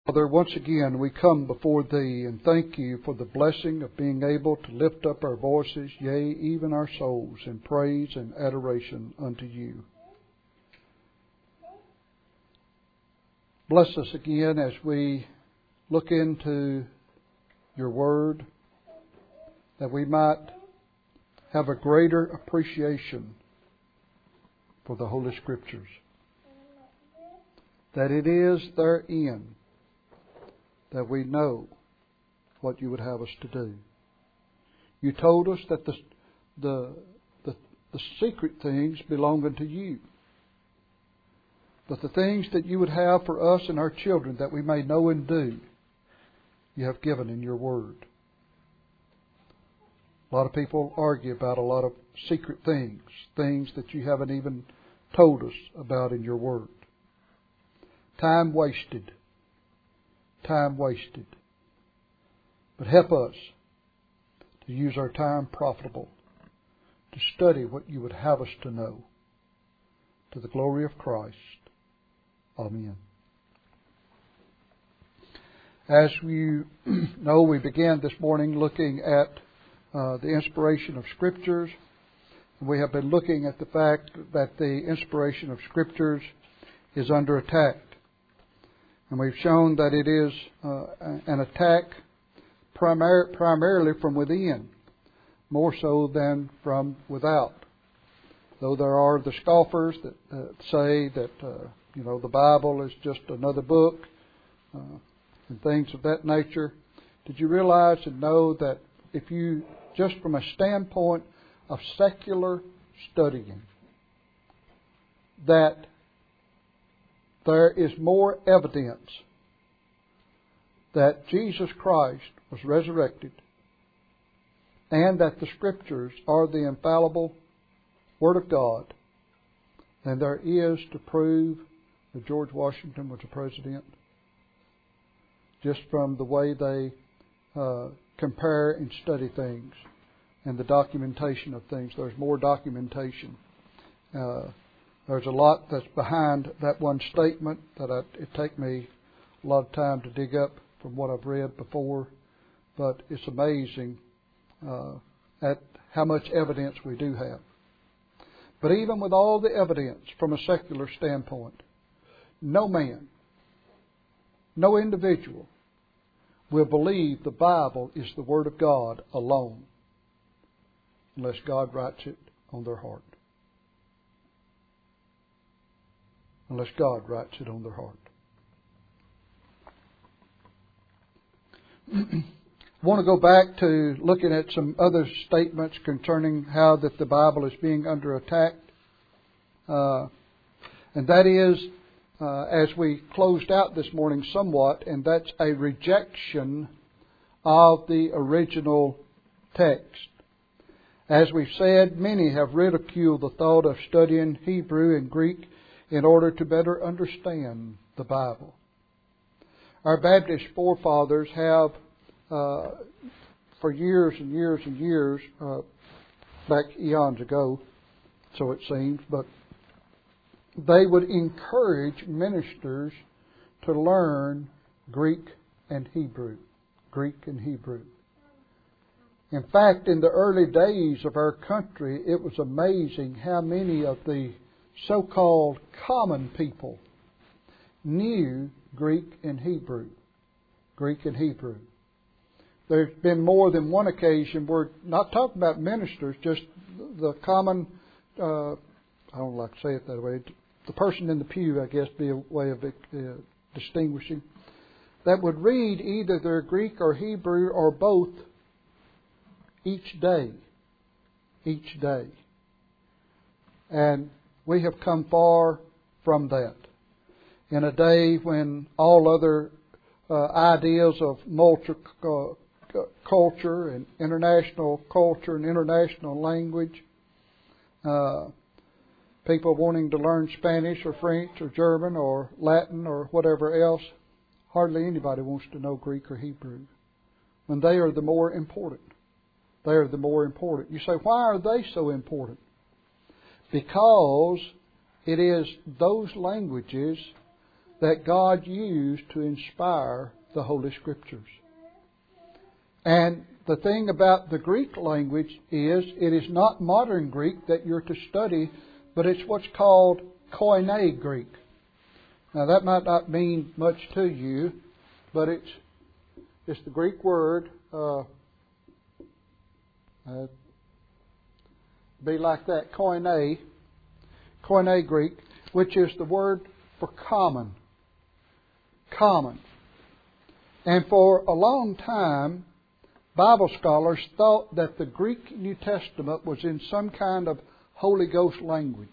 Father, once again we come before Thee and thank You for the blessing of being able to lift up our voices, yea, even our souls, in praise and adoration unto You. Bless us again as we look into Your Word, that we might have a greater appreciation for the Holy Scriptures, that it is therein that we know what You would have us to do. You told us that the secret things belong unto You, but the things that You would have for us and our children that we may know and do, You have given in Your Word. A lot of people argue about a lot of secret things, things that You haven't even told us about in Your Word. Time wasted. Time wasted. But help us to use our time profitable, to study what You would have us to know, to the glory of Christ. Amen. As you know, we began this morning looking at the inspiration of Scriptures. We have been looking at the fact that the inspiration of Scriptures is under attack. And we've shown that it is an attack primarily from within, more so than from without. Though there are the scoffers that say that the Bible is just another book and things of that nature. Did you realize and know that if you, just from a standpoint of secular studying, that there is more evidence that Jesus Christ was resurrected and that the Scriptures are the infallible Word of God than there is to prove that George Washington was a president, just from the way they compare and study things and the documentation of things. There's more documentation. There's a lot that's behind that one statement that it take me a lot of time to dig up from what I've read before, but it's amazing at how much evidence we do have. But even with all the evidence from a secular standpoint, no man, no individual will believe the Bible is the Word of God alone unless God writes it on their heart. Unless God writes it on their heart. I want to go back to looking at some other statements concerning how that the Bible is being under attack. And that is, as we closed out this morning somewhat, and that's a rejection of the original text. As we've said, many have ridiculed the thought of studying Hebrew and Greek in order to better understand the Bible. Our Baptist forefathers have, for years and years and years, back eons ago, so it seems, but they would encourage ministers to learn Greek and Hebrew. Greek and Hebrew. In fact, in the early days of our country, it was amazing how many of the so-called common people knew Greek and Hebrew. Greek and Hebrew. There's been more than one occasion, we're not talking about ministers, just the common, I don't like to say it that way, the person in the pew, I guess, be a way of distinguishing, that would read either their Greek or Hebrew or both each day. Each day. And we have come far from that. In a day when all other ideas of multiculture and international culture and international language, people wanting to learn Spanish or French or German or Latin or whatever else, hardly anybody wants to know Greek or Hebrew, when they are the more important. They are the more important. You say, why are they so important? Because it is those languages that God used to inspire the Holy Scriptures. And the thing about the Greek language is it is not modern Greek that you're to study, but it's what's called Koine Greek. Now that might not mean much to you, but it's the Greek word, be like that, Koine Greek, which is the word for common. Common. And for a long time, Bible scholars thought that the Greek New Testament was in some kind of Holy Ghost language.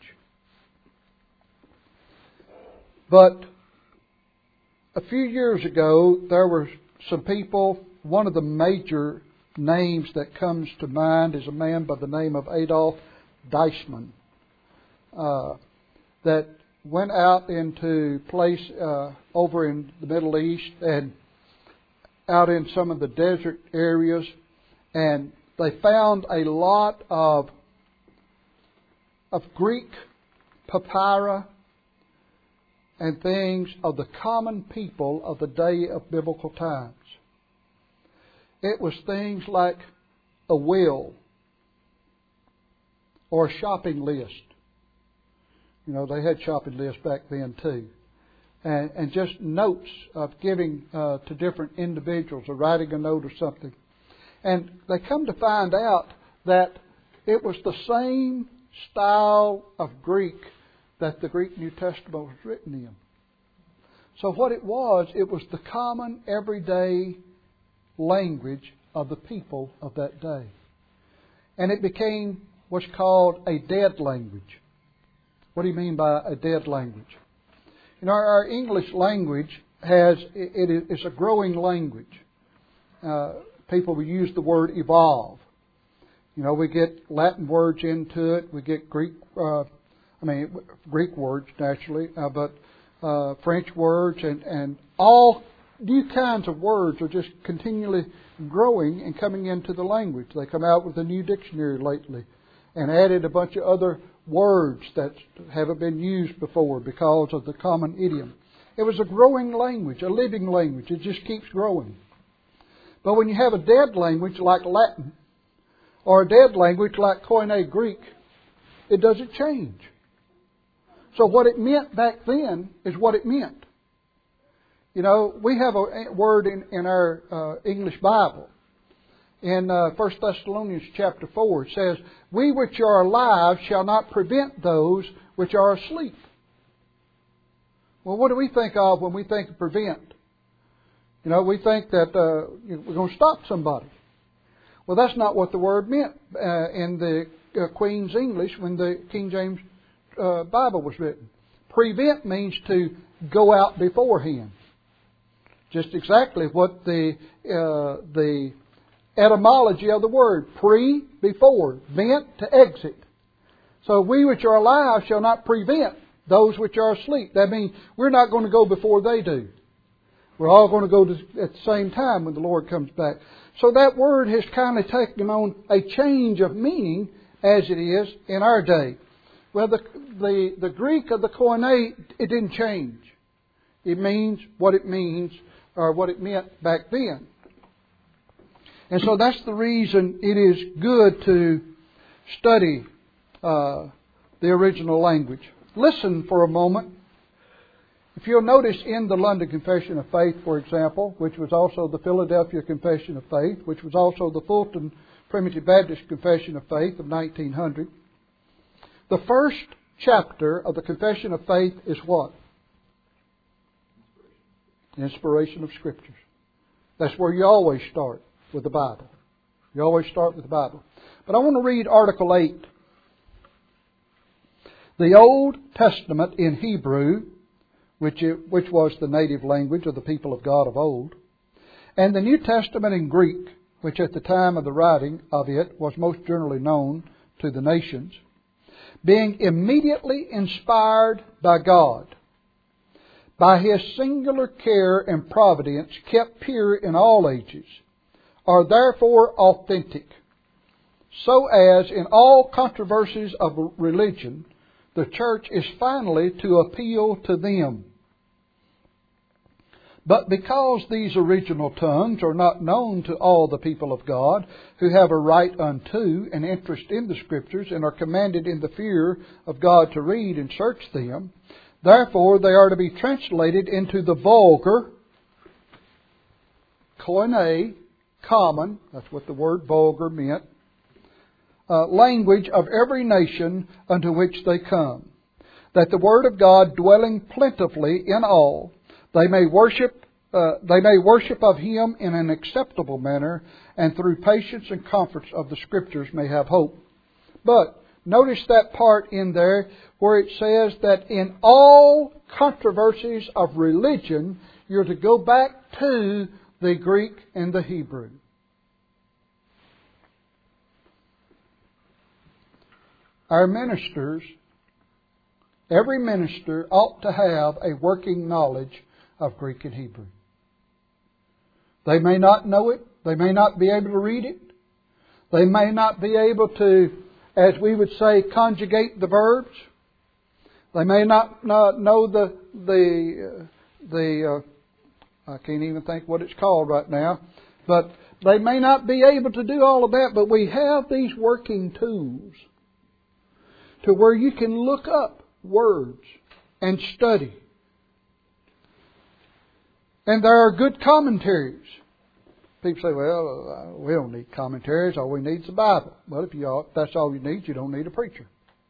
But a few years ago, there were some people, one of the major names that comes to mind is a man by the name of Adolf Deisman, that went out into place over in the Middle East and out in some of the desert areas, and they found a lot of Greek papyri and things of the common people of the day of biblical times. It was things like a will or a shopping list. You know, they had shopping lists back then too. And just notes of giving to different individuals or writing a note or something. And they come to find out that it was the same style of Greek that the Greek New Testament was written in. So what it was the common everyday language of the people of that day. And it became what's called a dead language. What do you mean by a dead language? You know, our English language is a growing language. People will use the word evolve. You know, we get Latin words into it. We get Greek words naturally, but French words and all new kinds of words are just continually growing and coming into the language. They come out with a new dictionary lately and added a bunch of other words that haven't been used before because of the common idiom. It was a growing language, a living language. It just keeps growing. But when you have a dead language like Latin or a dead language like Koine Greek, it doesn't change. So what it meant back then is what it meant. You know, we have a word in our English Bible. In 1 Thessalonians chapter 4, it says, "We which are alive shall not prevent those which are asleep." Well, what do we think of when we think of prevent? You know, we think that we're going to stop somebody. Well, that's not what the word meant in the Queen's English when the King James Bible was written. Prevent means to go out beforehand. Just exactly what the etymology of the word. Pre, before. Vent, to exit. So we which are alive shall not prevent those which are asleep. That means we're not going to go before they do. We're all going to go at the same time when the Lord comes back. So that word has kind of taken on a change of meaning as it is in our day. Well, the Greek of the Koine, it didn't change. It means what it means or what it meant back then. And so that's the reason it is good to study the original language. Listen for a moment. If you'll notice in the London Confession of Faith, for example, which was also the Philadelphia Confession of Faith, which was also the Fulton Primitive Baptist Confession of Faith of 1900, the first chapter of the Confession of Faith is what? Inspiration of Scriptures. That's where you always start with the Bible. You always start with the Bible. But I want to read Article 8. The Old Testament in Hebrew, which was the native language of the people of God of old, and the New Testament in Greek, which at the time of the writing of it was most generally known to the nations, being immediately inspired by God, by His singular care and providence kept pure in all ages, are therefore authentic, so as in all controversies of religion, the church is finally to appeal to them. But because these original tongues are not known to all the people of God, who have a right unto and interest in the Scriptures, and are commanded in the fear of God to read and search them, therefore they are to be translated into the vulgar, koine, common, that's what the word vulgar meant, language of every nation unto which they come, that the Word of God dwelling plentifully in all, they may worship of Him in an acceptable manner, and through patience and comforts of the Scriptures may have hope. But notice that part in there where it says that in all controversies of religion, you're to go back to the Greek and the Hebrew. Our ministers, every minister ought to have a working knowledge of Greek and Hebrew. They may not know it. They may not be able to read it. They may not be able to, as we would say, conjugate the verbs. They may not know the I can't even think what it's called right now. But they may not be able to do all of that. But we have these working tools to where you can look up words and study. And there are good commentaries. People say, well, we don't need commentaries. All we need is the Bible. Well, if that's all you need, you don't need a preacher.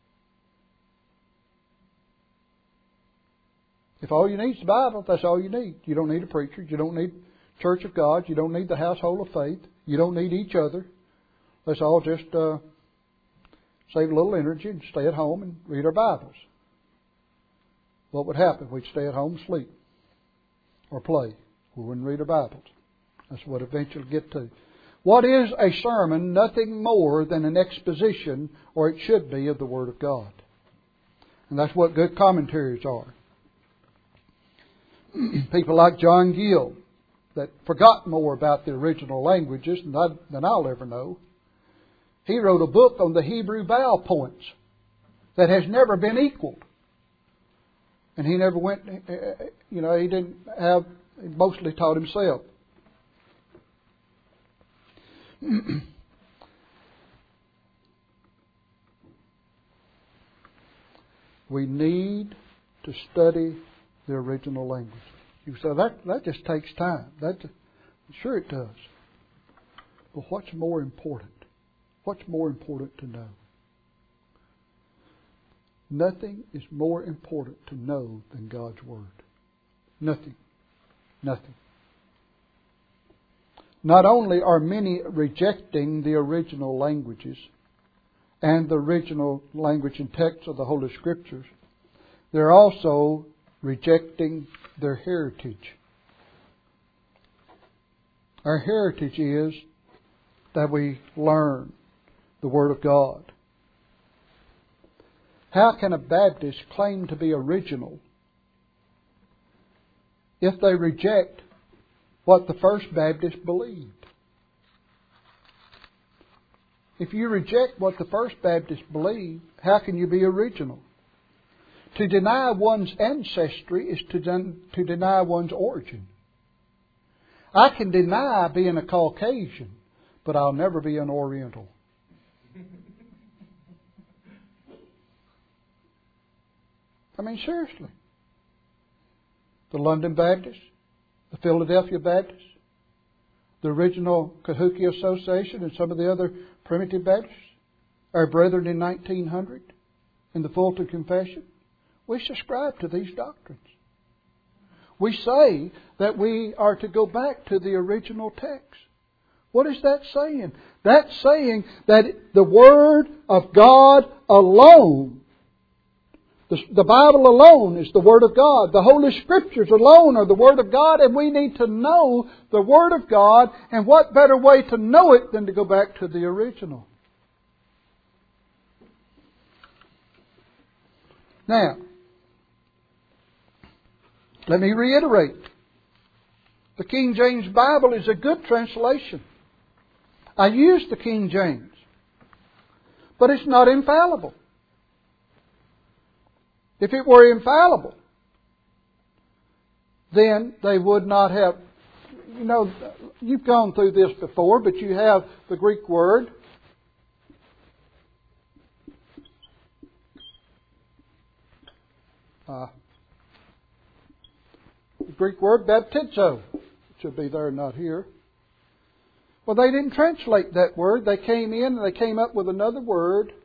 If all you need is the Bible, that's all you need. You don't need a preacher. You don't need Church of God. You don't need the household of faith. You don't need each other. Let's all just save a little energy and stay at home and read our Bibles. What would happen? We'd stay at home and sleep. Or play. We wouldn't read our Bibles. That's what eventually get to. What is a sermon? Nothing more than an exposition, or it should be, of the Word of God. And that's what good commentaries are. People like John Gill, that forgot more about the original languages than I'll ever know. He wrote a book on the Hebrew vowel points that has never been equaled. And he never went, he didn't have, he mostly taught himself. We need to study the original language. You say, that just takes time. Sure it does. But what's more important? What's more important to know? Nothing is more important to know than God's Word. Nothing. Nothing. Not only are many rejecting the original languages and the original language and text of the Holy Scriptures, they're also rejecting their heritage. Our heritage is that we learn the Word of God. How can a Baptist claim to be original if they reject what the first Baptist believed? If you reject what the first Baptist believed, how can you be original? To deny one's ancestry is to deny one's origin. I can deny being a Caucasian, but I'll never be an Oriental. I mean, seriously. The London Baptists, the Philadelphia Baptists, the original Cahokia Association, and some of the other primitive Baptists, our brethren in 1900, in the Fulton Confession, we subscribe to these doctrines. We say that we are to go back to the original text. What is that saying? That's saying that the Word of God alone, the Bible alone is the Word of God. The Holy Scriptures alone are the Word of God, and we need to know the Word of God, and what better way to know it than to go back to the original? Now, let me reiterate. The King James Bible is a good translation. I use the King James, but it's not infallible. If it were infallible, then they would not have, you've gone through this before, but you have the Greek word baptizo. It should be there, not here. Well, they didn't translate that word. They came in and they came up with another word.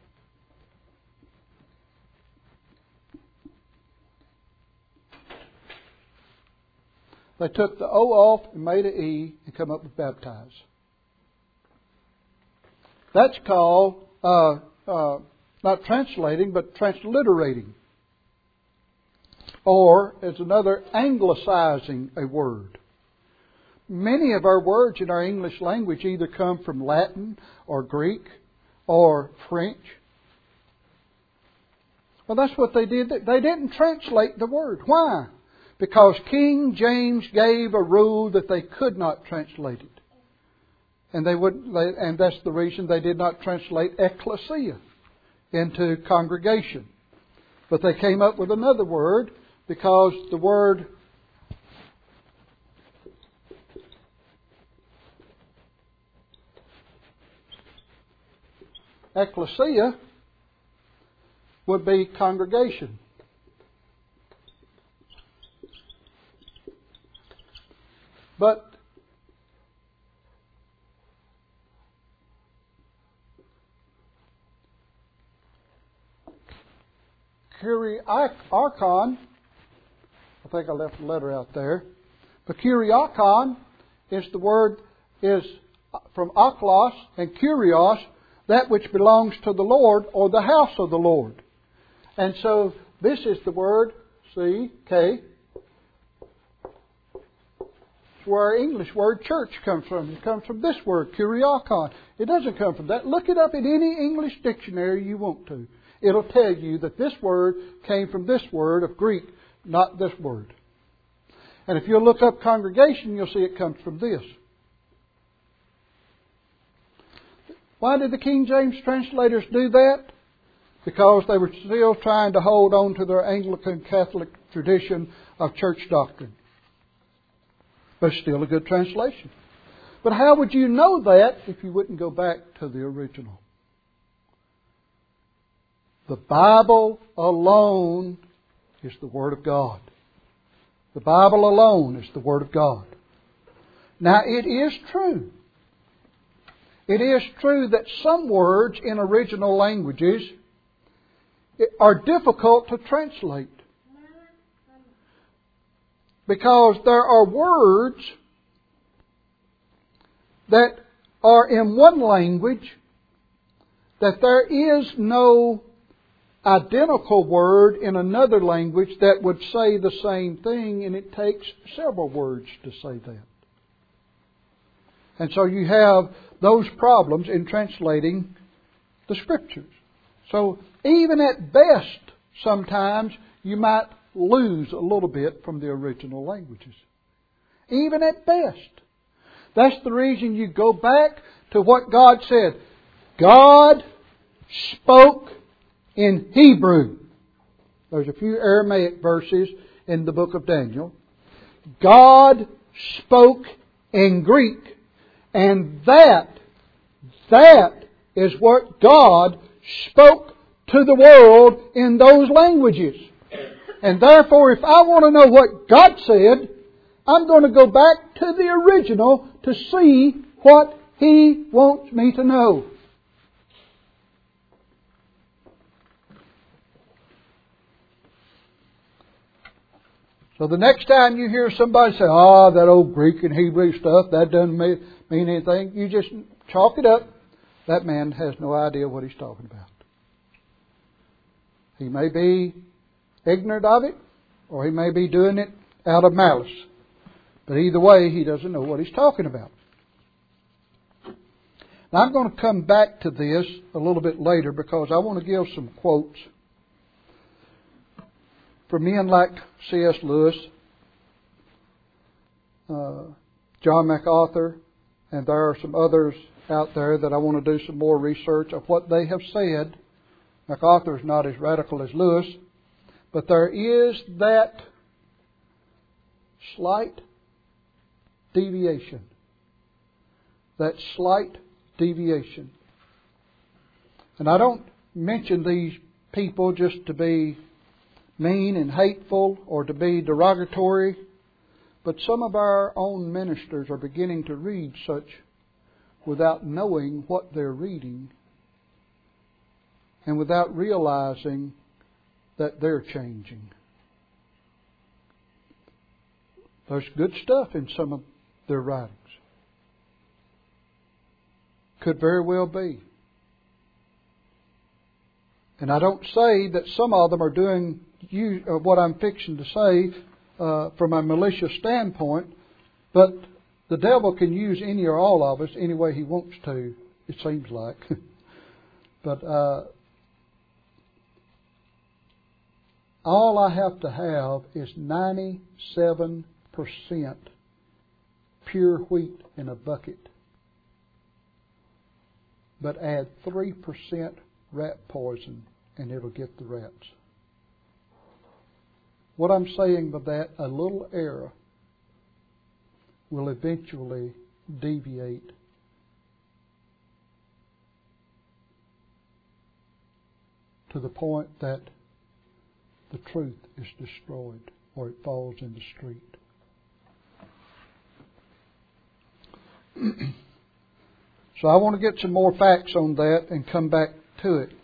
They took the O off and made an E and come up with baptize. That's called not translating, but transliterating. Or as another, anglicizing a word. Many of our words in our English language either come from Latin or Greek or French. Well, that's what they did. They didn't translate the word. Why? Because King James gave a rule that they could not translate it. And that's the reason they did not translate ecclesia into congregation. But they came up with another word because the word ecclesia would be congregation. But Kuriakon, I think I left a letter out there. But Kuriakon is the word is from aklos and kurios, that which belongs to the Lord or the house of the Lord. And so this is the word C-K. It's where our English word church comes from. It comes from this word, kuriakon. It doesn't come from that. Look it up in any English dictionary you want to. It'll tell you that this word came from this word of Greek, not this word. And if you'll look up congregation, you'll see it comes from this. Why did the King James translators do that? Because they were still trying to hold on to their Anglican Catholic tradition of church doctrine. But it's still a good translation. But how would you know that if you wouldn't go back to the original? The Bible alone is the Word of God. The Bible alone is the Word of God. Now, it is true. It is true that some words in original languages are difficult to translate. Because there are words that are in one language that there is no identical word in another language that would say the same thing, and it takes several words to say that. And so you have those problems in translating the Scriptures. So even at best, sometimes you might lose a little bit from the original languages. Even at best. That's the reason you go back to what God said. God spoke in Hebrew. There's a few Aramaic verses in the book of Daniel. God spoke in Greek. And that is what God spoke to the world in those languages. And therefore, if I want to know what God said, I'm going to go back to the original to see what He wants me to know. So the next time you hear somebody say, that old Greek and Hebrew stuff, that doesn't mean anything, you just chalk it up. That man has no idea what he's talking about. He may be ignorant of it, or he may be doing it out of malice. But either way, he doesn't know what he's talking about. Now, I'm going to come back to this a little bit later because I want to give some quotes from men like C.S. Lewis, John MacArthur, and there are some others out there that I want to do some more research of what they have said. MacArthur is not as radical as Lewis, but there is that slight deviation. That slight deviation. And I don't mention these people just to be mean and hateful or to be derogatory, but some of our own ministers are beginning to read such without knowing what they're reading and without realizing that they're changing. There's good stuff in some of their writings. Could very well be. And I don't say that some of them are doing what I'm fixing to say from a malicious standpoint, but the devil can use any or all of us any way he wants to, it seems like. But all I have to have is 97% pure wheat in a bucket, but add 3% rat poison and it'll get the rats. What I'm saying by that, a little error will eventually deviate to the point that the truth is destroyed or it falls in the street. So I want to get some more facts on that and come back to it.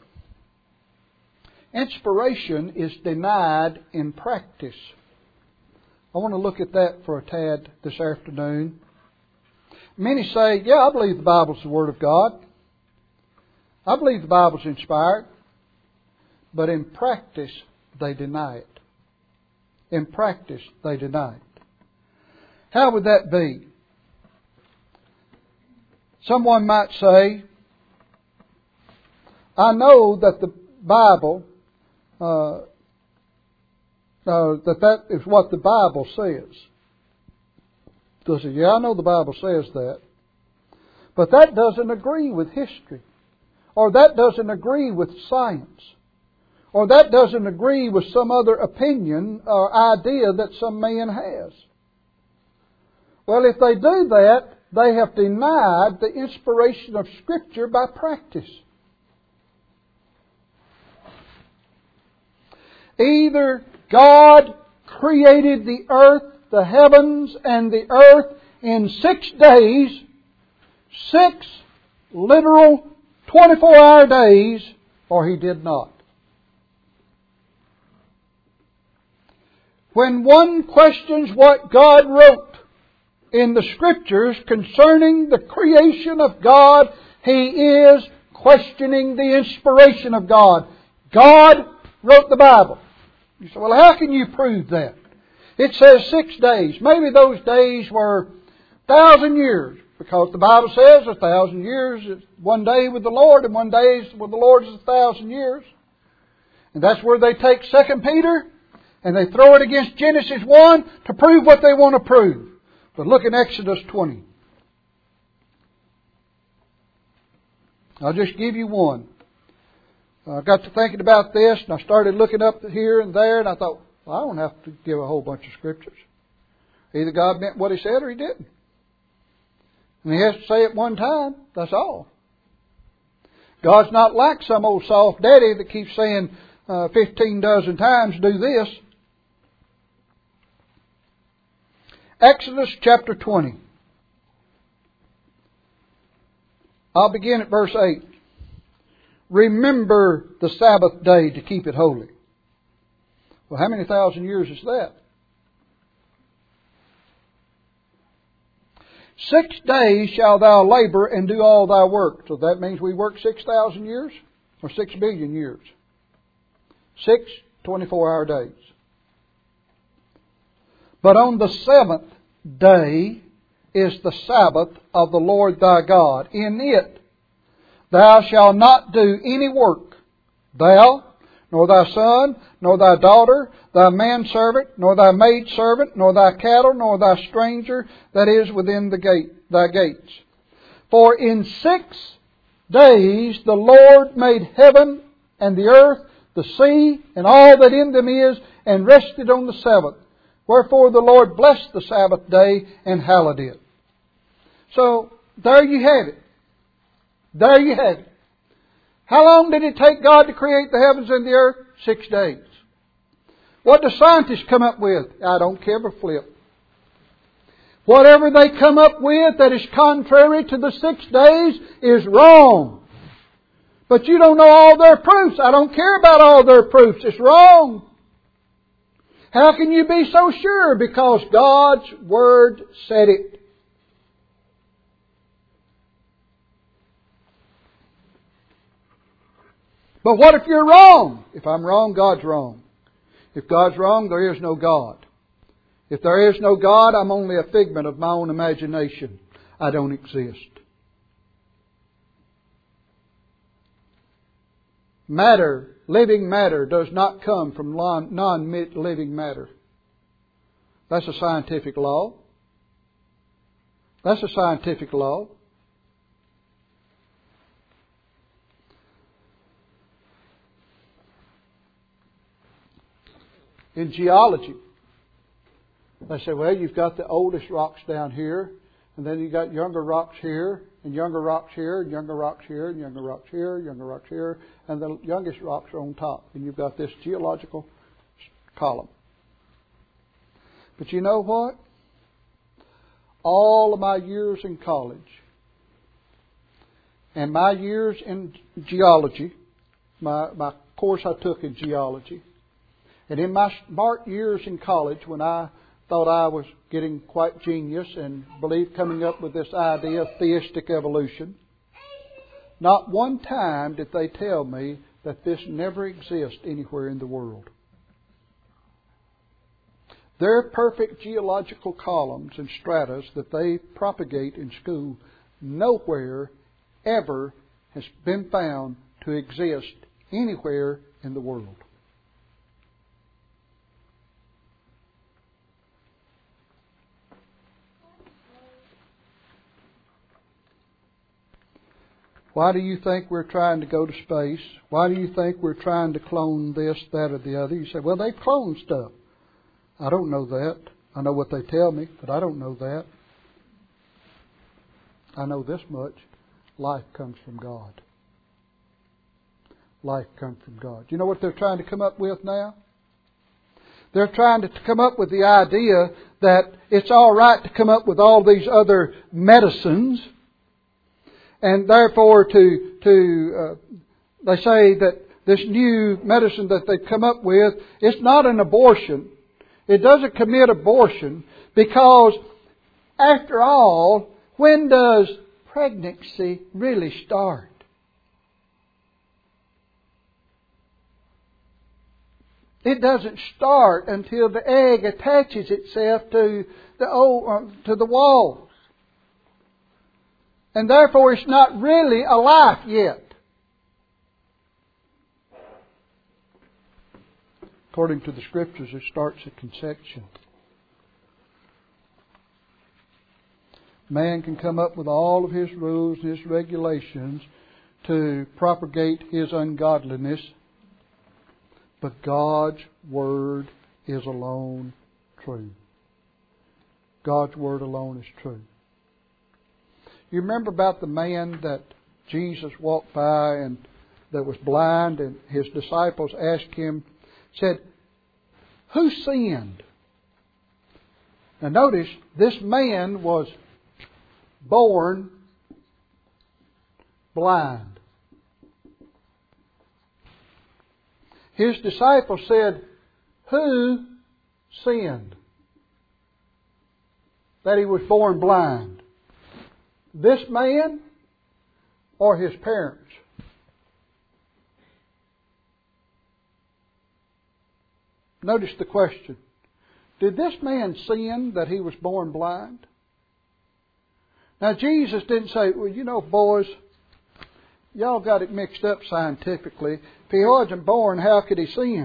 Inspiration is denied in practice. I want to look at that for a tad this afternoon. Many say, yeah, I believe the Bible's the Word of God. I believe the Bible's inspired. But in practice, they deny it. In practice, they deny it. How would that be? Someone might say, I know that the Bible, that is what the Bible says. They'll say, yeah, I know the Bible says that. But that doesn't agree with history. Or that doesn't agree with science. Or that doesn't agree with some other opinion or idea that some man has. Well, if they do that, they have denied the inspiration of Scripture by practice. Either God created the earth, the heavens, and the earth in 6 days, 6 literal 24-hour days, or He did not. When one questions what God wrote in the Scriptures concerning the creation of God, he is questioning the inspiration of God. God wrote the Bible. You say, well, how can you prove that? It says 6 days. Maybe those days were 1,000 years, because the Bible says 1,000 years is one day with the Lord, and one day with the Lord is 1,000 years. And that's where they take 2 Peter and they throw it against Genesis 1 to prove what they want to prove. But look in Exodus 20. I'll just give you one. I got to thinking about this, and I started looking up here and there, and I thought, well, I don't have to give a whole bunch of scriptures. Either God meant what He said or He didn't. And He has to say it one time, that's all. God's not like some old soft daddy that keeps saying 15 dozen times, do this. Exodus chapter 20. I'll begin at verse 8. Remember the Sabbath day to keep it holy. Well, how many thousand years is that? 6 days shall thou labor and do all thy work. So that means we work 6,000 years or 6 billion years. 6 24-hour days. But on the 7th day is the Sabbath of the Lord thy God. In it thou shalt not do any work, thou, nor thy son, nor thy daughter, thy manservant, nor thy maidservant, nor thy cattle, nor thy stranger that is within thy gates. For in 6 days the Lord made heaven and the earth, the sea, and all that in them is, and rested on the 7th. Wherefore the Lord blessed the Sabbath day and hallowed it. So, there you have it. There you have it. How long did it take God to create the heavens and the earth? 6 days. What do scientists come up with? I don't care a flip. Whatever they come up with that is contrary to the 6 days is wrong. But you don't know all their proofs. I don't care about all their proofs. It's wrong. How can you be so sure? Because God's Word said it. But what if you're wrong? If I'm wrong, God's wrong. If God's wrong, there is no God. If there is no God, I'm only a figment of my own imagination. I don't exist. Matter, living matter, does not come from non-living matter. That's a scientific law. That's a scientific law. In geology, they say, well, you've got the oldest rocks down here, and then you've got younger rocks here, and younger rocks here, and younger rocks here, and younger rocks here, younger rocks here, and the youngest rocks are on top. And you've got this geological column. But you know what? All of my years in college and my years in geology, my course I took in geology, and in my smart years in college when I thought I was getting quite genius and believed coming up with this idea of theistic evolution, not one time did they tell me that this never exists anywhere in the world. Their perfect geological columns and stratas that they propagate in school nowhere ever has been found to exist anywhere in the world. Why do you think we're trying to go to space? Why do you think we're trying to clone this, that, or the other? You say, well, they clone stuff. I don't know that. I know what they tell me, but I don't know that. I know this much. Life comes from God. Life comes from God. You know what they're trying to come up with now? They're trying to come up with the idea that it's all right to come up with all these other medicines. And therefore, they say that this new medicine that they've come up with, it's not an abortion. It doesn't commit abortion because, after all, when does pregnancy really start? It doesn't start until the egg attaches itself to the walls. And therefore it's not really a life yet. According to the Scriptures, it starts at conception. Man can come up with all of his rules and his regulations to propagate his ungodliness, but God's Word is alone true. God's Word alone is true. You remember about the man that Jesus walked by and that was blind, and his disciples asked him, said, who sinned? Now notice, this man was born blind. His disciples said, who sinned that he was born blind? This man or his parents? Notice the question. Did this man sin that he was born blind? Now Jesus didn't say, well, you know, boys, y'all got it mixed up scientifically. If he wasn't born, how could he sin?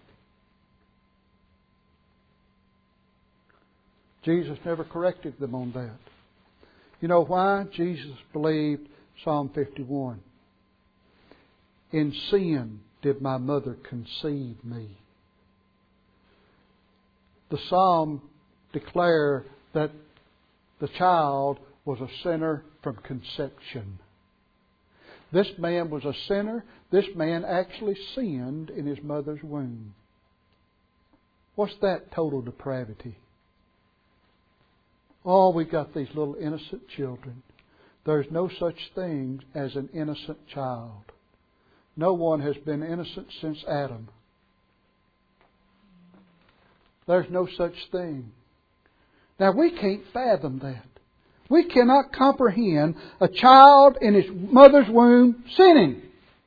Jesus never corrected them on that. You know why? Jesus believed Psalm 51. In sin did my mother conceive me. the psalm declare that the child was a sinner from conception. This man was a sinner. This man actually sinned in his mother's womb. What's that total depravity? Oh, we've got these little innocent children. There's no such thing as an innocent child. No one has been innocent since Adam. There's no such thing. Now, we can't fathom that. We cannot comprehend a child in his mother's womb sinning.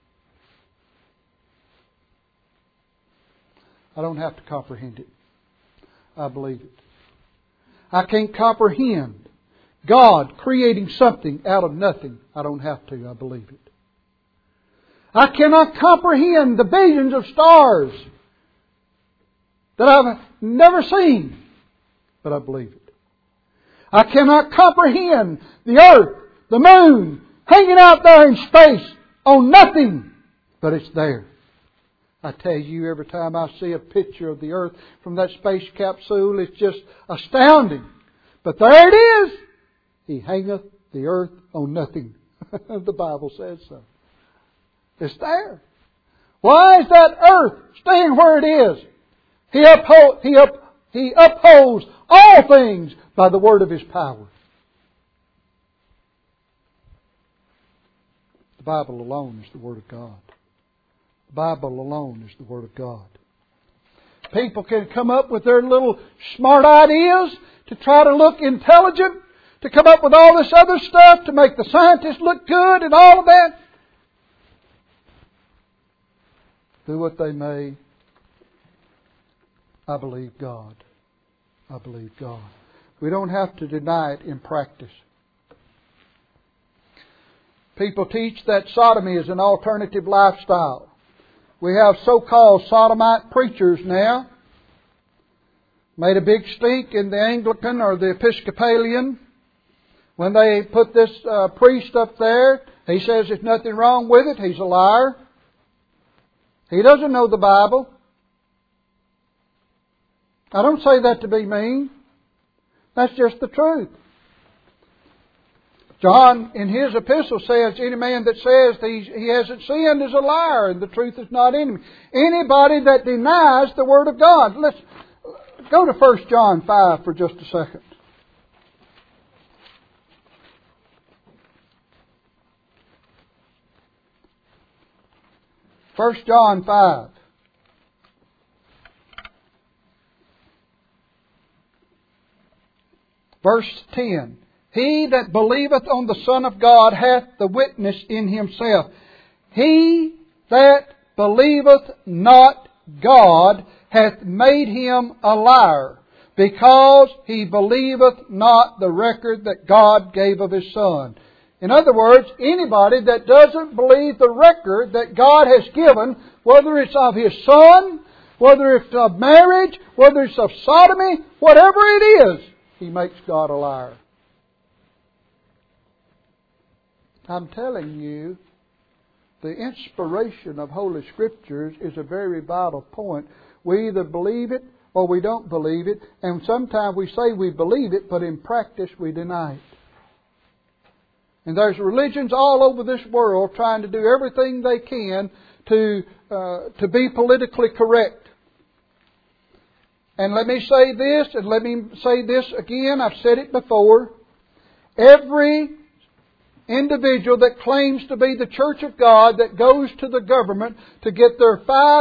I don't have to comprehend it. I believe it. I can't comprehend God creating something out of nothing. I don't have to. I believe it. I cannot comprehend the billions of stars that I've never seen. But I believe it. I cannot comprehend the earth, the moon, hanging out there in space on nothing. But it's there. I tell you, every time I see a picture of the earth from that space capsule, it's just astounding. But there it is. He hangeth the earth on nothing. The Bible says so. It's there. Why is that earth staying where it is? He upholds all things by the word of His power. The Bible alone is the Word of God. The Bible alone is the Word of God. People can come up with their little smart ideas to try to look intelligent, to come up with all this other stuff to make the scientists look good and all of that. Do what they may. I believe God. I believe God. We don't have to deny it in practice. People teach that sodomy is an alternative lifestyle. We have so-called sodomite preachers now. Made a big stink in the Anglican or the Episcopalian. When they put this priest up there, he says there's nothing wrong with it. He's a liar. He doesn't know the Bible. I don't say that to be mean. That's just the truth. John, in his epistle, says, any man that says he hasn't sinned is a liar and the truth is not in him. Anybody that denies the Word of God. Let's go to 1 John 5 for just a second. 1 John 5. Verse 10. He that believeth on the Son of God hath the witness in himself. He that believeth not God hath made him a liar, because he believeth not the record that God gave of His Son. In other words, anybody that doesn't believe the record that God has given, whether it's of His Son, whether it's of marriage, whether it's of sodomy, whatever it is, he makes God a liar. I'm telling you, the inspiration of Holy Scriptures is a very vital point. We either believe it or we don't believe it. And sometimes we say we believe it, but in practice we deny it. And there's religions all over this world trying to do everything they can to be politically correct. And let me say this, and let me say this again. I've said it before. Every individual that claims to be the Church of God that goes to the government to get their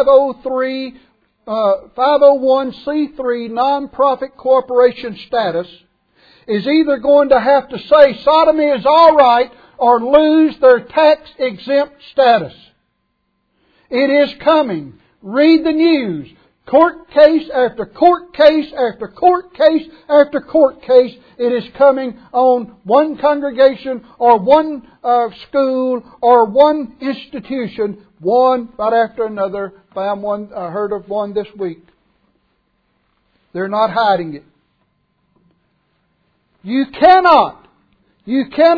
501c3 non-profit corporation status is either going to have to say sodomy is all right or lose their tax-exempt status. It is coming. Read the news. Court case after court case after court case after court case. It is coming on one congregation or one school or one institution, one right after another. I heard of one this week. They're not hiding it. You cannot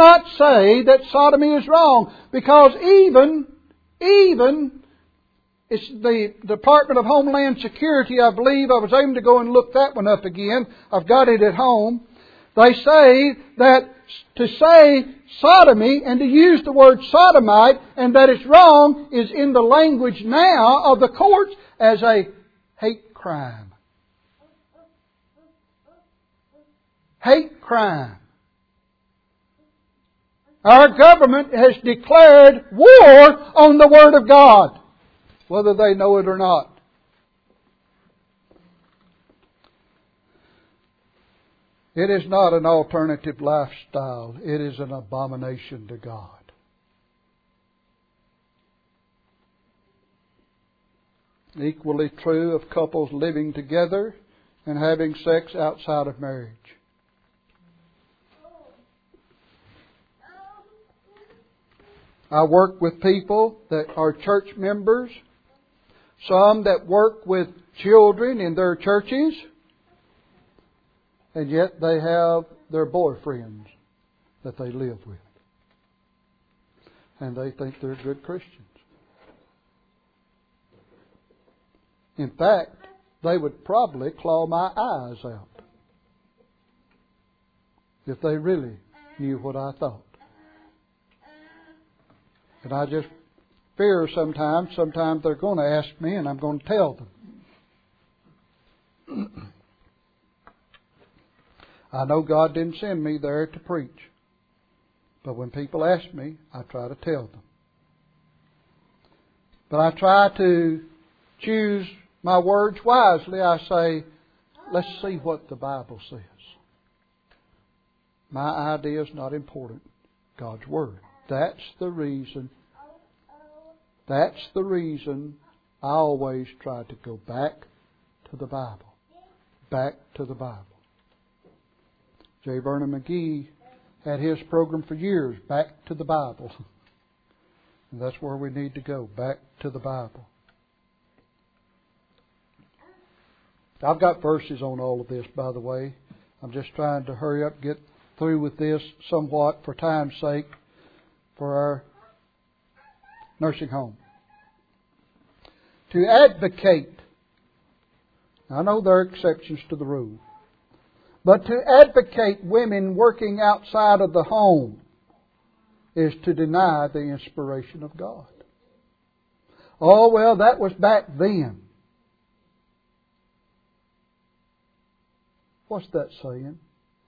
say that sodomy is wrong, because even it's the Department of Homeland Security, I believe. I was able to go and look that one up again. I've got it at home. They say that to say sodomy and to use the word sodomite and that it's wrong is in the language now of the courts as a hate crime. Hate crime. Our government has declared war on the Word of God, whether they know it or not. It is not an alternative lifestyle. It is an abomination to God. Equally true of couples living together and having sex outside of marriage. I work with people that are church members, some that work with children in their churches, and yet they have their boyfriends that they live with. And they think they're good Christians. In fact, they would probably claw my eyes out if they really knew what I thought. And I just fear sometimes they're going to ask me and I'm going to tell them. I know God didn't send me there to preach. But when people ask me, I try to tell them. But I try to choose my words wisely. I say, let's see what the Bible says. My idea is not important. God's Word. That's the reason I always try to go back to the Bible. Back to the Bible. J. Vernon McGee had his program for years, Back to the Bible. And that's where we need to go, back to the Bible. I've got verses on all of this, by the way. I'm just trying to hurry up, get through with this somewhat for time's sake for our nursing home. To advocate. I know there are exceptions to the rule. But to advocate women working outside of the home is to deny the inspiration of God. Oh, well, that was back then. What's that saying?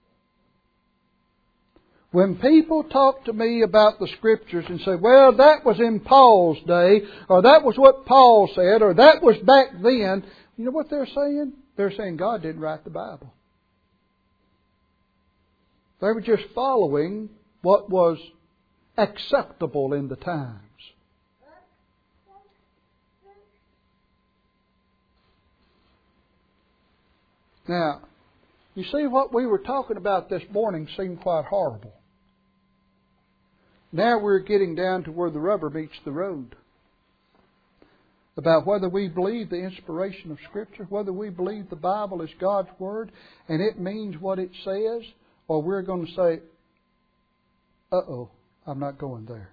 When people talk to me about the Scriptures and say, well, that was in Paul's day, or that was what Paul said, or that was back then, you know what they're saying? They're saying God didn't write the Bible. They were just following what was acceptable in the times. Now, you see what we were talking about this morning seemed quite horrible. Now we're getting down to where the rubber meets the road. About whether we believe the inspiration of Scripture, whether we believe the Bible is God's Word and it means what it says, or we're going to say, uh-oh, I'm not going there.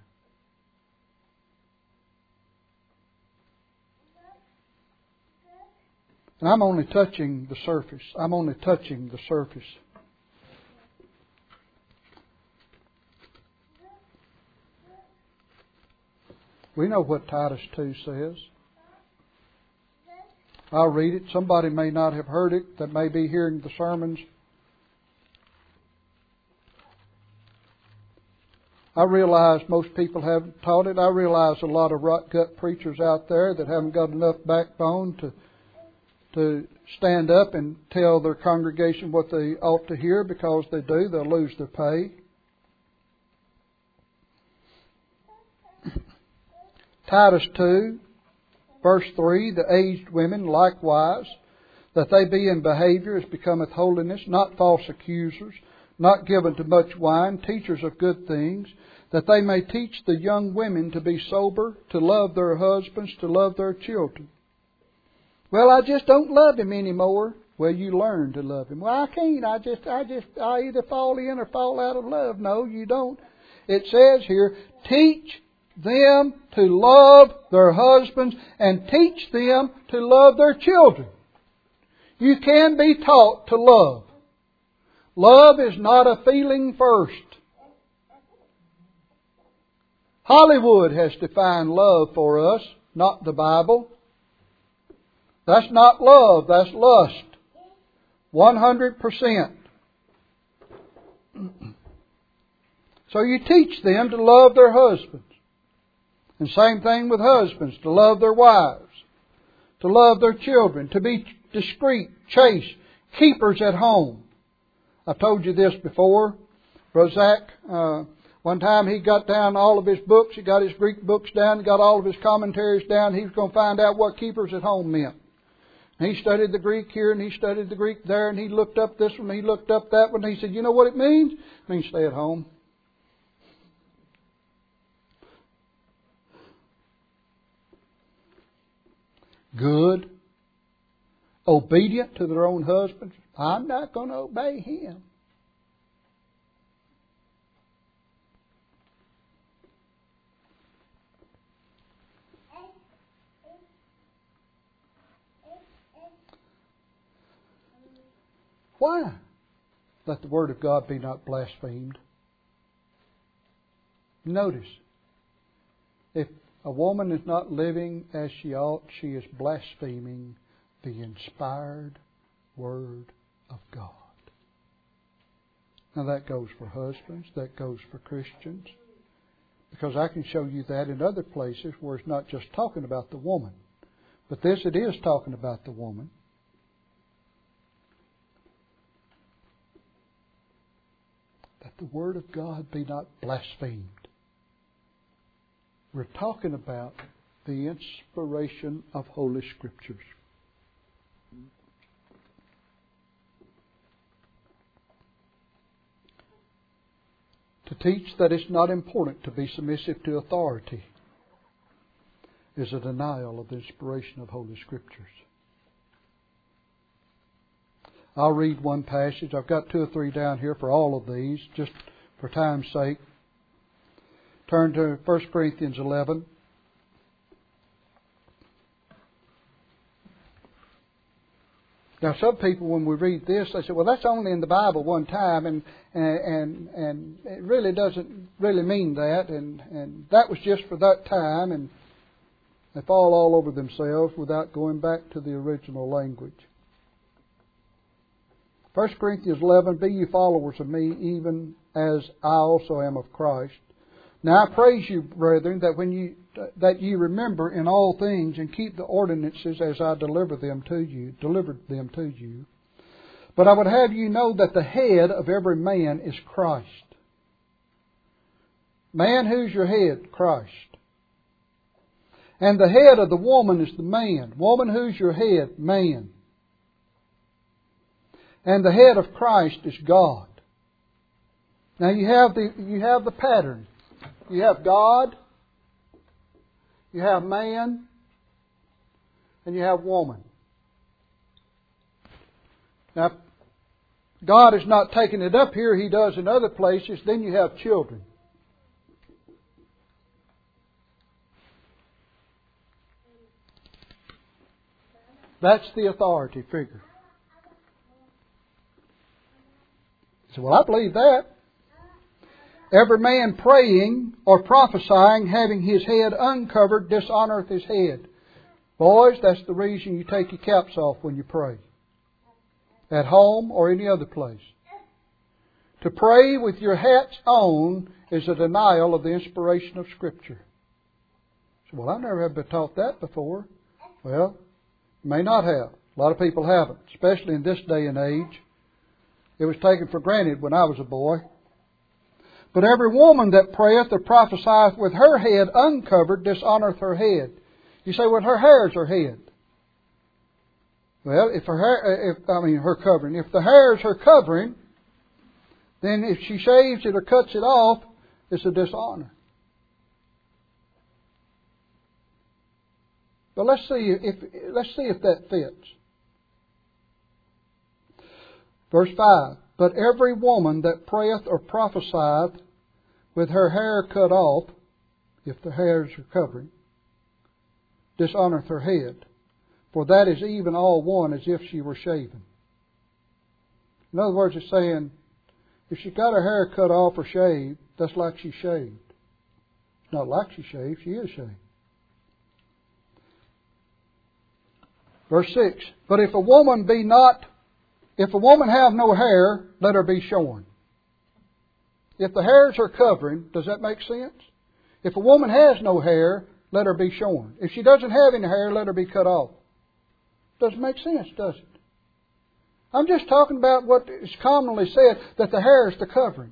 And I'm only touching the surface. I'm only touching the surface. We know what Titus 2 says. I'll read it. Somebody may not have heard it that may be hearing the sermons. I realize most people haven't taught it. I realize a lot of rot-gut preachers out there that haven't got enough backbone to stand up and tell their congregation what they ought to hear, because they do, they'll lose their pay. Titus 2, verse 3, the aged women likewise, that they be in behavior as becometh holiness, not false accusers, not given to much wine, teachers of good things, that they may teach the young women to be sober, to love their husbands, to love their children. Well, I just don't love him anymore. Well, you learn to love him. Well, I can't. I either fall in or fall out of love. No, you don't. It says here, teach them to love their husbands and teach them to love their children. You can be taught to love. Love is not a feeling first. Hollywood has defined love for us, not the Bible. That's not love, that's lust. 100%. So you teach them to love their husbands. And same thing with husbands, to love their wives, to love their children, to be discreet, chaste, keepers at home. I've told you this before. Rozak, one time he got down all of his books, he got his Greek books down, he got all of his commentaries down. He was going to find out what keepers at home meant. And he studied the Greek here and he studied the Greek there and he looked up this one, he looked up that one. And he said, you know what it means? It means stay at home. Good. Obedient to their own husbands. I'm not going to obey him. Why? Let the Word of God be not blasphemed. Notice, if a woman is not living as she ought, she is blaspheming the inspired Word of God. Now that goes for husbands, that goes for Christians, because I can show you that in other places where it's not just talking about the woman, but this it is talking about the woman. That the Word of God be not blasphemed. We're talking about the inspiration of Holy Scriptures. To teach that it's not important to be submissive to authority is a denial of the inspiration of Holy Scriptures. I'll read one passage. I've got 2 or 3 down here for all of these, just for time's sake. Turn to 1 Corinthians 11. Now, some people, when we read this, they say, well, that's only in the Bible one time, and it really doesn't really mean that, and that was just for that time, and they fall all over themselves without going back to the original language. 1 Corinthians 11, be ye followers of me, even as I also am of Christ. Now I praise you, brethren, that ye remember in all things and keep the ordinances as I delivered them to you. But I would have you know that the head of every man is Christ. Man, who's your head? Christ. And the head of the woman is the man. Woman, who's your head? Man. And the head of Christ is God. Now you have the pattern. You have God, you have man, and you have woman. Now, God is not taking it up here. He does in other places. Then you have children. That's the authority figure. So, well, I believe that. Every man praying or prophesying, having his head uncovered, dishonoreth his head. Boys, that's the reason you take your caps off when you pray. At home or any other place. To pray with your hats on is a denial of the inspiration of Scripture. So, well, I've never been taught that before. Well, you may not have. A lot of people haven't, especially in this day and age. It was taken for granted when I was a boy. But every woman that prayeth or prophesieth with her head uncovered dishonoreth her head. You say, well, her hair is her head. Well, her covering. If the hair is her covering, then if she shaves it or cuts it off, it's a dishonor. But let's see if that fits. Verse 5. But every woman that prayeth or prophesieth with her hair cut off if the hairs are covering, dishonoreth her head, for that is even all one as if she were shaven. In other words, it's saying, if she got her hair cut off or shaved, that's like she shaved. It's not like she shaved, she is shaved. Verse 6, but if a woman have no hair, let her be shorn. If the hairs are covering, does that make sense? If a woman has no hair, let her be shorn. If she doesn't have any hair, let her be cut off. Doesn't make sense, does it? I'm just talking about what is commonly said, that the hair is the covering.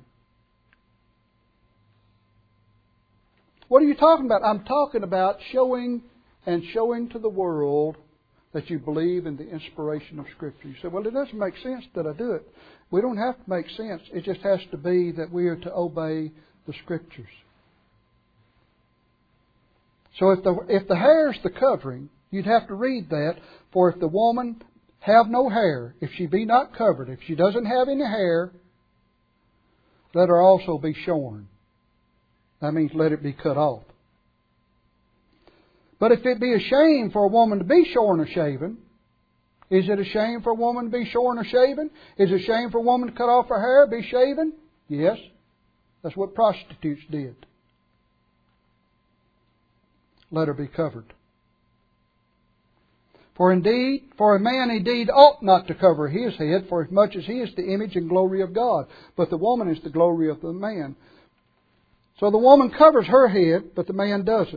What are you talking about? I'm talking about showing to the world that you believe in the inspiration of Scripture. You say, well, it doesn't make sense that I do it. We don't have to make sense. It just has to be that we are to obey the Scriptures. So if the hair is the covering, you'd have to read that, for if the woman have no hair, if she be not covered, if she doesn't have any hair, let her also be shorn. That means let it be cut off. But if it be a shame for a woman to be shorn or shaven, is it a shame for a woman to be shorn or shaven? Is it a shame for a woman to cut off her hair, be shaven? Yes. That's what prostitutes did. Let her be covered. For a man indeed ought not to cover his head, for as much as he is the image and glory of God. But the woman is the glory of the man. So the woman covers her head, but the man doesn't.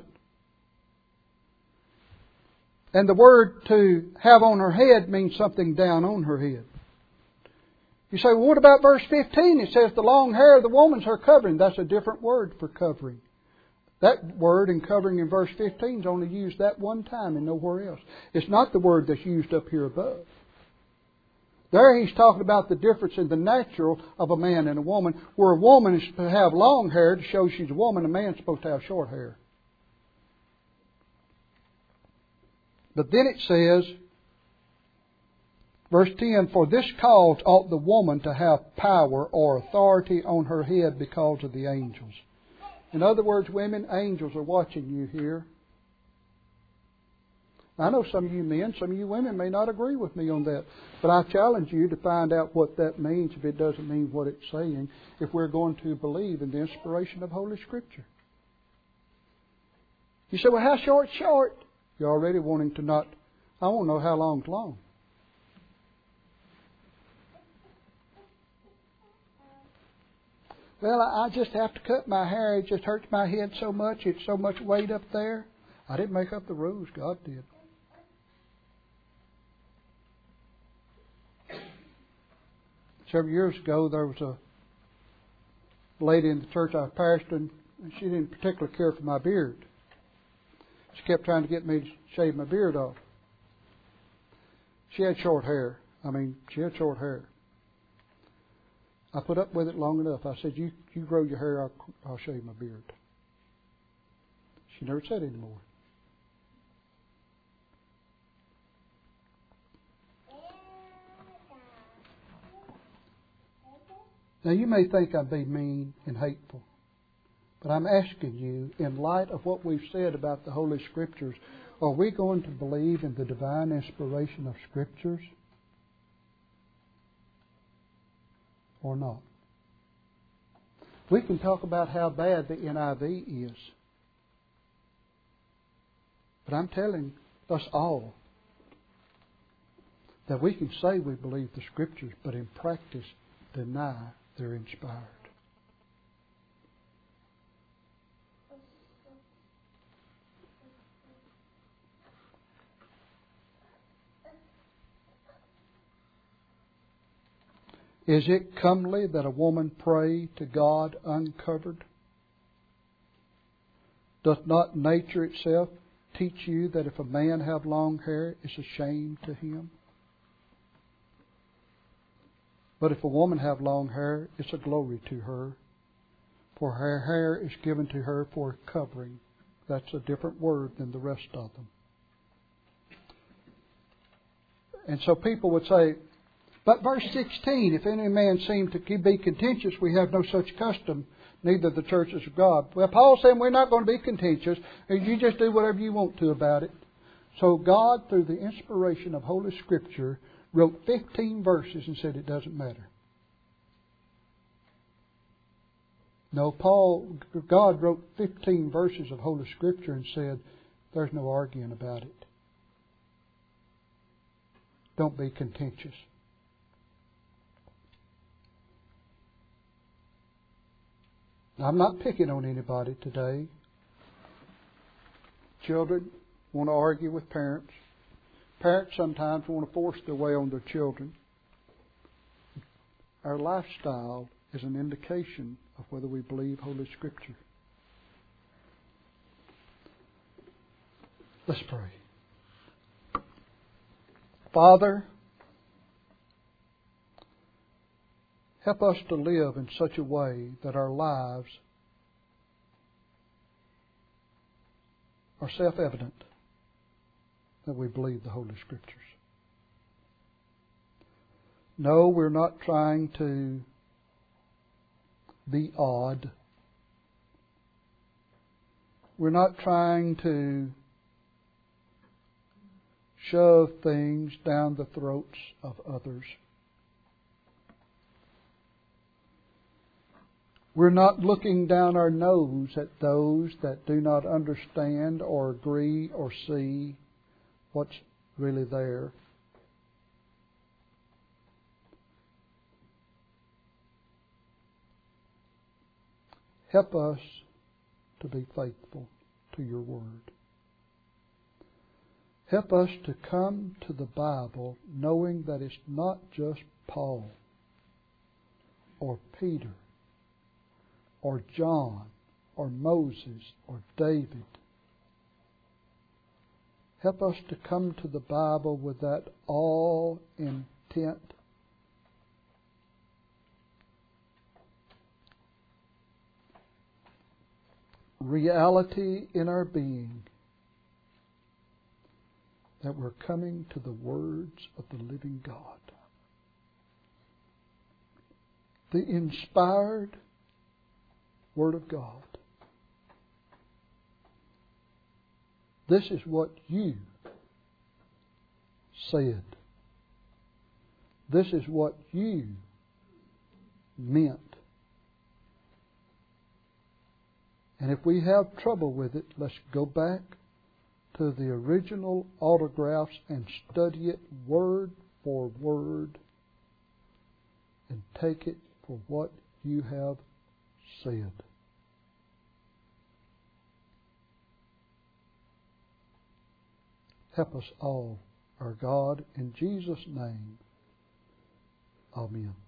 And the word to have on her head means something down on her head. You say, well, what about verse 15? It says the long hair of the woman's her covering. That's a different word for covering. That word in covering in verse 15 is only used that one time and nowhere else. It's not the word that's used up here above. There he's talking about the difference in the natural of a man and a woman, where a woman is to have long hair to show she's a woman, a man's supposed to have short hair. But then it says, verse 10, for this cause ought the woman to have power or authority on her head because of the angels. In other words, women, angels are watching you here. I know some of you men, some of you women may not agree with me on that. But I challenge you to find out what that means if it doesn't mean what it's saying, if we're going to believe in the inspiration of Holy Scripture. You say, well, how short's short? You're already wanting to not, I want to know how long's long. Well, I just have to cut my hair. It just hurts my head so much. It's so much weight up there. I didn't make up the rules. God did. Several years ago, there was a lady in the church I pastored, and she didn't particularly care for my beard. She kept trying to get me to shave my beard off. She had short hair. She had short hair. I put up with it long enough. I said, you grow your hair, I'll shave my beard. She never said anymore. Now you may think I'm being mean and hateful, but I'm asking you, in light of what we've said about the Holy Scriptures, are we going to believe in the divine inspiration of Scriptures or not? We can talk about how bad the NIV is, but I'm telling us all that we can say we believe the Scriptures, but in practice deny they're inspired. Is it comely that a woman pray to God uncovered? Doth not nature itself teach you that if a man have long hair, it's a shame to him? But if a woman have long hair, it's a glory to her, for her hair is given to her for covering. That's a different word than the rest of them. And so people would say, but verse 16, if any man seem to be contentious, we have no such custom, neither the churches of God. Well, Paul's saying we're not going to be contentious, and you just do whatever you want to about it. So God, through the inspiration of Holy Scripture, wrote 15 verses and said it doesn't matter. No, God wrote 15 verses of Holy Scripture and said, there's no arguing about it. Don't be contentious. Now, I'm not picking on anybody today. Children want to argue with parents. Parents sometimes want to force their way on their children. Our lifestyle is an indication of whether we believe Holy Scripture. Let's pray. Father, help us to live in such a way that our lives are self-evident that we believe the Holy Scriptures. No, we're not trying to be odd. We're not trying to shove things down the throats of others. We're not looking down our nose at those that do not understand or agree or see what's really there. Help us to be faithful to your word. Help us to come to the Bible knowing that it's not just Paul or Peter or John or Moses or David. Help us to come to the Bible with that all-intent reality in our being that we're coming to the words of the living God. The inspired Word of God. This is what you said. This is what you meant. And if we have trouble with it, let's go back to the original autographs and study it word for word and take it for what you have said. Help us all, our God, in Jesus' name. Amen.